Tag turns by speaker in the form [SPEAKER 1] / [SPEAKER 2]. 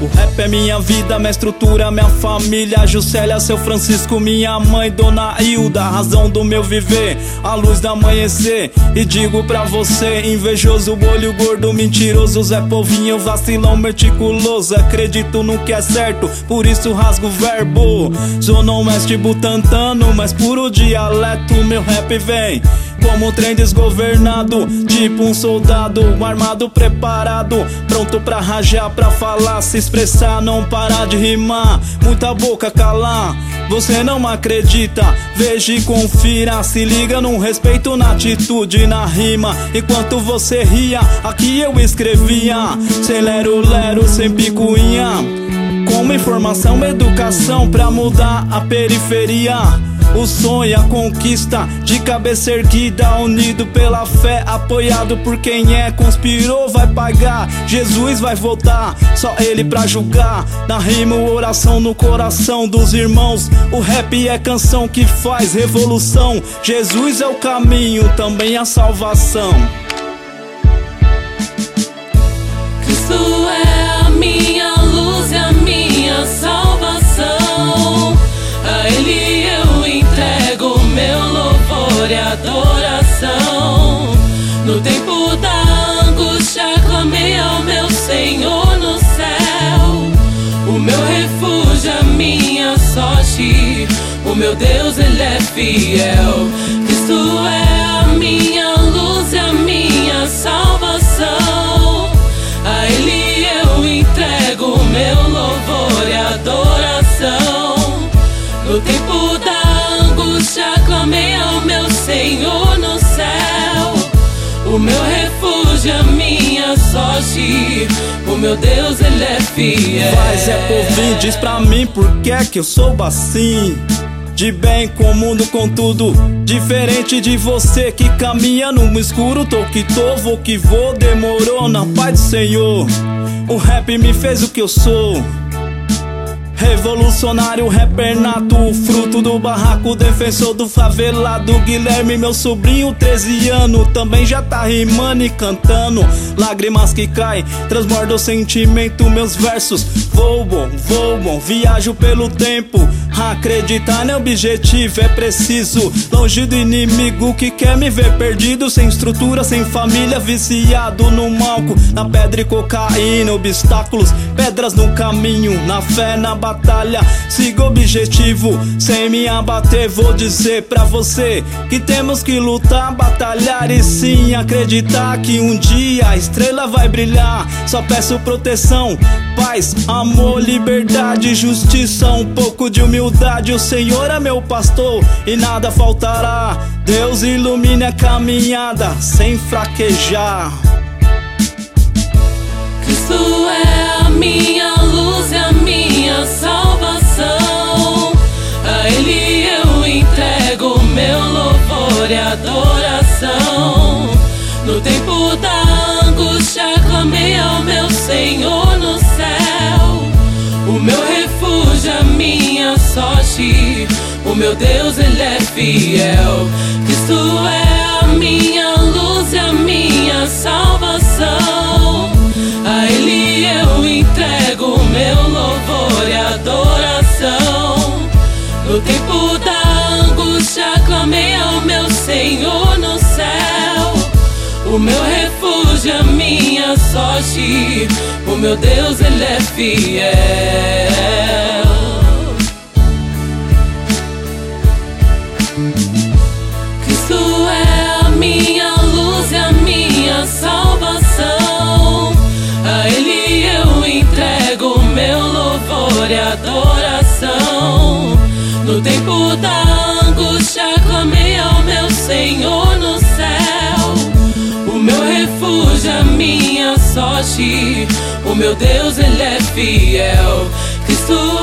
[SPEAKER 1] O rap é minha vida, minha estrutura, minha família. Juscelia, seu Francisco, minha mãe, Dona Hilda, razão do meu viver, a luz do amanhecer. E digo pra você, invejoso, olho gordo, mentiroso, Zé Povinho, vacilão meticuloso. Acredito no que é certo, por isso rasgo o verbo. Sou não mestre butantano, mas puro dialeto. Meu rap vem como um trem desgovernado, tipo um soldado armado, preparado, pronto pra rajar, pra falar, se expressar, não parar de rimar. Muita boca calar, você não acredita, veja e confira. Se liga no respeito, na atitude, na rima. Enquanto você ria, aqui eu escrevia, sem lero-lero, sem picuinha, com uma informação, educação pra mudar a periferia. O sonho, a conquista, de cabeça erguida, unido pela fé, apoiado por quem é. Conspirou, vai pagar, Jesus vai voltar, só ele pra julgar. Na rima, oração no coração dos irmãos. O rap é canção que faz revolução. Jesus é o caminho, também a salvação.
[SPEAKER 2] Cristo é a minha luz e a minha salvação. A Ele eu entrego meu louvor e adoração. No tempo da angústia clamei ao meu Senhor no céu. O meu refúgio, a minha sorte, o meu Deus, Ele é fiel. Cristo é a minha luz e a minha salvação. A Ele eu entrego meu louvor e adoração. No tempo da angústia clamei ao meu Senhor no céu. O meu refúgio, a minha sorte, o meu Deus, Ele é fiel.
[SPEAKER 1] Vai, Zé Povinho, diz pra mim por que é que eu sou assim, de bem com o mundo, com tudo. Diferente de você que caminha no escuro. Tô que tô, vou que vou, demorou na paz do Senhor. O rap me fez o que eu sou, revolucionário, rapper nato, fruto do barraco, defensor do favelado. Guilherme, meu sobrinho, 13 anos, também já tá rimando e cantando. Lágrimas que caem, transbordam o sentimento, meus versos voam, viajo pelo tempo. Acreditar no objetivo é preciso, longe do inimigo que quer me ver perdido, sem estrutura, sem família, viciado no malco, na pedra e cocaína, obstáculos, pedras no caminho, na fé, na batalha, siga o objetivo, sem me abater. Vou dizer pra você que temos que lutar, batalhar e sim acreditar que um dia a estrela vai brilhar. Só peço proteção, paz, amor, liberdade, justiça, um pouco de humildade. O Senhor é meu pastor e nada faltará. Deus ilumine a caminhada sem fraquejar.
[SPEAKER 2] Cristo é a minha luz e a minha salvação. A Ele eu entrego meu louvor e adoração. No tempo da angústia clamei ao meu Senhor no céu. O meu refúgio, a minha sorte, o meu Deus, Ele é fiel. Cristo é a minha luz e a minha salvação. A Ele eu entrego meu louvor e adoração. No tempo da angústia clamei ao meu Senhor no céu. O meu refúgio, a minha sorte, o meu Deus, Ele é fiel. Cristo é a minha luz e a minha salvação. A Ele eu entrego meu louvor e adoração. No tempo da angústia clamei ao meu Senhor no céu. O meu refúgio, a minha sorte, o meu Deus, Ele é fiel. Cristo